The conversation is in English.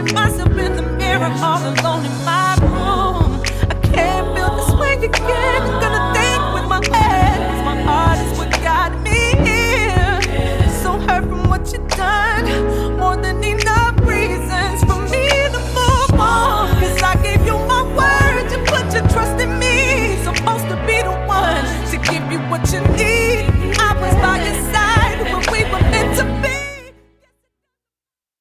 find myself in the mirror all alone in my room. I can't feel this way again. I'm gonna think with my head, 'cause my heart is what got me here. So hurt from what you done, more than enough reasons for me to move on. 'Cause I gave you my word, you put your trust in me. Supposed to be the one to give you what you need.